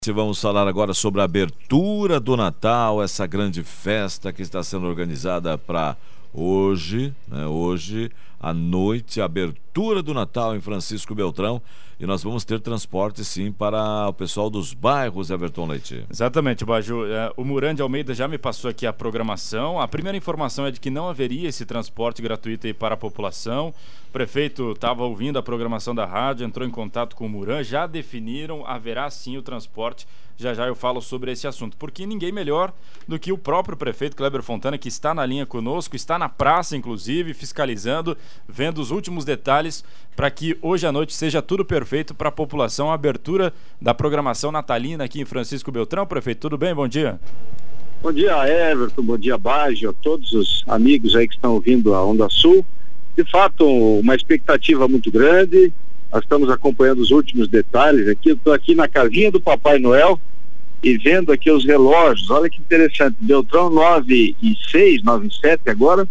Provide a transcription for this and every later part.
Vamos falar agora sobre a abertura do Natal, essa grande festa que está sendo organizada para hoje, né? Hoje à noite, a abertura do Natal em Francisco Beltrão. E nós vamos ter transporte, sim, para o pessoal dos bairros, Everton Leite. Exatamente, Baju. O Muran de Almeida já me passou aqui a programação. A primeira informação é de que não haveria esse transporte gratuito aí para a população. O prefeito estava ouvindo a programação da rádio, entrou em contato com o Muran, já definiram, haverá sim o transporte. Já eu falo sobre esse assunto, porque ninguém melhor do que o próprio prefeito Kleber Fontana, que está na linha conosco, está na praça, inclusive, fiscalizando, vendo os últimos detalhes para que hoje à noite seja tudo perfeito para a população. A abertura da programação natalina aqui em Francisco Beltrão. Prefeito, tudo bem? Bom dia. Bom dia, Everton, bom dia, Baggio, a todos os amigos aí que estão ouvindo a Onda Sul. De fato, uma expectativa muito grande. Nós estamos acompanhando os últimos detalhes aqui. Eu estou aqui na casinha do Papai Noel e vendo aqui os relógios. Olha que interessante, Beltrão 9h06, 9h07 agora,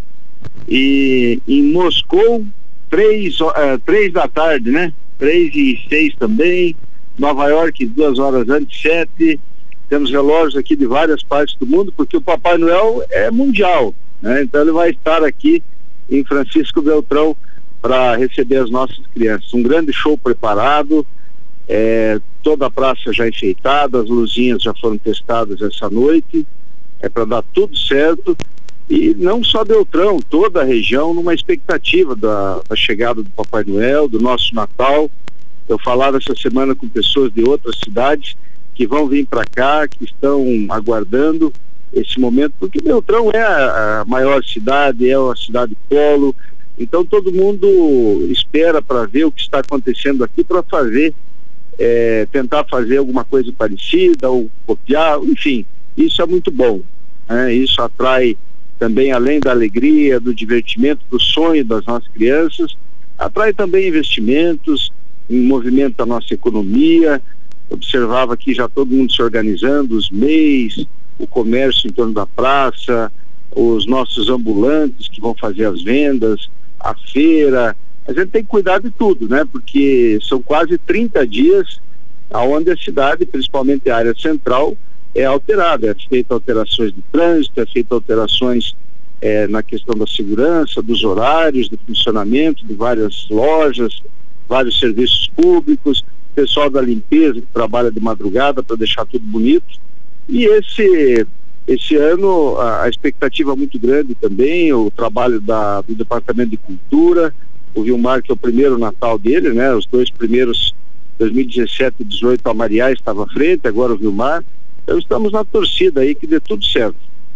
e em Moscou 3 da tarde, né? 3h06 também, Nova York 2 horas antes, 7. Temos relógios aqui de várias partes do mundo, porque o Papai Noel é mundial, né? Então ele vai estar aqui em Francisco Beltrão para receber as nossas crianças. Um grande show preparado, toda a praça já enfeitada, as luzinhas já foram testadas essa noite, para dar tudo certo. E não só Beltrão, toda a região numa expectativa da chegada do Papai Noel, do nosso Natal. Eu falava essa semana com pessoas de outras cidades que vão vir para cá, que estão aguardando esse momento, porque Beltrão é a maior cidade, é a cidade polo, então todo mundo espera para ver o que está acontecendo aqui, para fazer, tentar fazer alguma coisa parecida ou copiar, enfim, isso é muito bom, né? Isso atrai também, além da alegria, do divertimento, do sonho das nossas crianças, atrai também investimentos, movimenta a nossa economia. Observava aqui já todo mundo se organizando, os MEIs, o comércio em torno da praça, os nossos ambulantes que vão fazer as vendas, a feira. A gente tem que cuidar de tudo, né? Porque são quase 30 dias onde a cidade, principalmente a área central, é alterada. É feita alterações de trânsito, é feita alterações na questão da segurança, dos horários, do funcionamento de várias lojas, vários serviços públicos, pessoal da limpeza que trabalha de madrugada para deixar tudo bonito. E esse ano a expectativa é muito grande também, o trabalho do Departamento de Cultura, o Vilmar, que é o primeiro Natal dele, né? Os dois primeiros, 2017 e 2018, a Maria estava à frente, agora o Vilmar. Então estamos na torcida aí que dê tudo certo.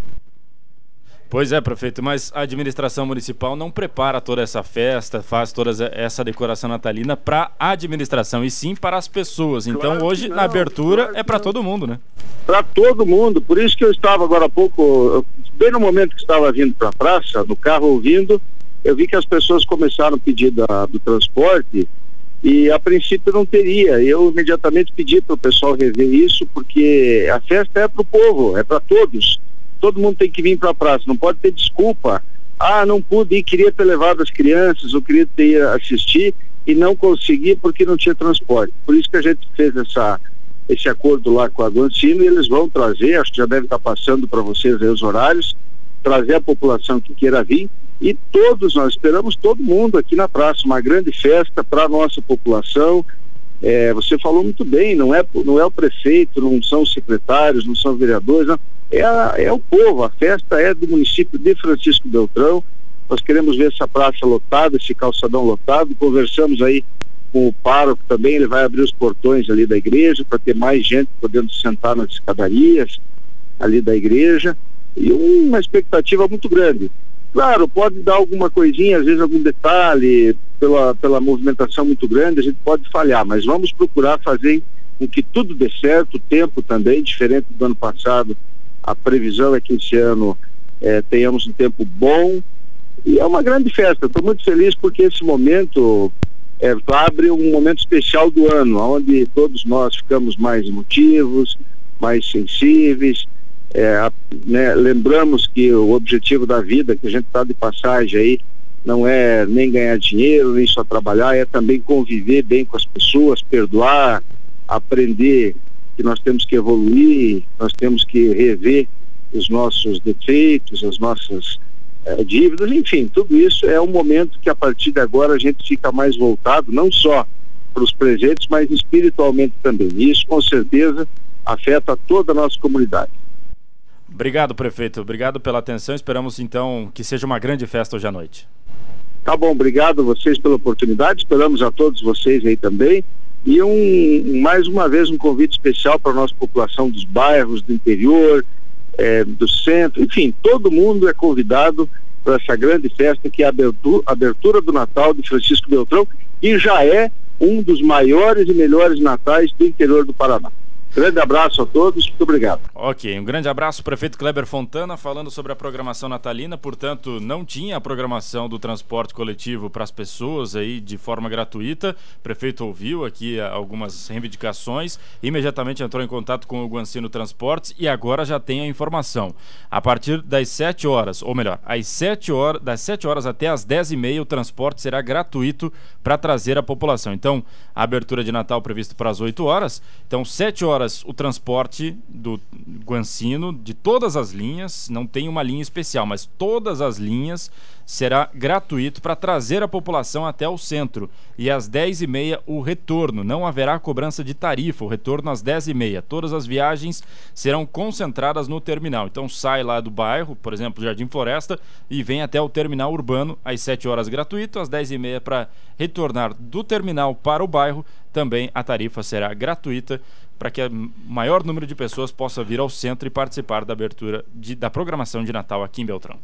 Pois é, prefeito, mas a administração municipal não prepara toda essa festa, faz toda essa decoração natalina para a administração, e sim para as pessoas. Então claro hoje, não, na abertura, claro é para todo mundo, né? Para todo mundo, por isso que eu estava agora há pouco, bem no momento que estava vindo para a praça, no carro ouvindo, eu vi que as pessoas começaram a pedir do transporte, e a princípio não teria. Eu imediatamente pedi para o pessoal rever isso, porque a festa é para o povo, é para todos. Todo mundo tem que vir para a praça, não pode ter desculpa. Não pude ir, queria ter levado as crianças, eu queria ter ido assistir e não consegui porque não tinha transporte. Por isso que a gente fez esse acordo lá com a Glancino, e eles vão trazer, acho que já deve estar passando para vocês aí os horários, trazer a população que queira vir, e todos, nós esperamos todo mundo aqui na praça, uma grande festa para a nossa população. Você falou muito bem, não é o prefeito, não são os secretários, não são os vereadores, não. É o povo, a festa é do município de Francisco Beltrão. Nós queremos ver essa praça lotada, esse calçadão lotado. Conversamos aí com o pároco também, ele vai abrir os portões ali da igreja para ter mais gente podendo sentar nas escadarias ali da igreja, e uma expectativa muito grande. Claro, pode dar alguma coisinha, às vezes algum detalhe, pela movimentação muito grande, a gente pode falhar, mas vamos procurar fazer com que tudo dê certo. O tempo também, diferente do ano passado, a previsão é que esse ano tenhamos um tempo bom, e é uma grande festa. Estou muito feliz porque esse momento abre um momento especial do ano, onde todos nós ficamos mais emotivos, mais sensíveis, né? Lembramos que o objetivo da vida, que a gente está de passagem aí, não é nem ganhar dinheiro, nem só trabalhar, é também conviver bem com as pessoas, perdoar, aprender que nós temos que evoluir, nós temos que rever os nossos defeitos, as nossas dívidas, enfim, tudo isso é um momento que a partir de agora a gente fica mais voltado, não só para os presentes, mas espiritualmente também. E isso com certeza afeta toda a nossa comunidade. Obrigado, prefeito. Obrigado pela atenção. Esperamos então que seja uma grande festa hoje à noite. Tá bom, obrigado a vocês pela oportunidade, esperamos a todos vocês aí também. E mais uma vez um convite especial para a nossa população dos bairros, do interior, do centro, enfim, todo mundo é convidado para essa grande festa que é a abertura do Natal de Francisco Beltrão, e já é um dos maiores e melhores natais do interior do Paraná. Grande abraço a todos, muito obrigado. Ok, um grande abraço, prefeito Kleber Fontana, falando sobre a programação natalina. Portanto, não tinha a programação do transporte coletivo para as pessoas aí de forma gratuita. O prefeito ouviu aqui algumas reivindicações, imediatamente entrou em contato com o Guancino Transportes e agora já tem a informação. A partir das 7 horas, ou melhor, das 7 horas até as 10h30, o transporte será gratuito para trazer a população. Então, a abertura de Natal prevista para as 8 horas, então 7 horas o transporte do Guancino de todas as linhas, não tem uma linha especial, mas todas as linhas será gratuito para trazer a população até o centro. E às 10h30 o retorno, não haverá cobrança de tarifa, o retorno às 10h30. Todas as viagens serão concentradas no terminal. Então sai lá do bairro, por exemplo, Jardim Floresta, e vem até o terminal urbano às 7 horas gratuito, às 10h30 para retornar do terminal para o bairro. Também a tarifa será gratuita para que o maior número de pessoas possa vir ao centro e participar da abertura da programação de Natal aqui em Beltrão.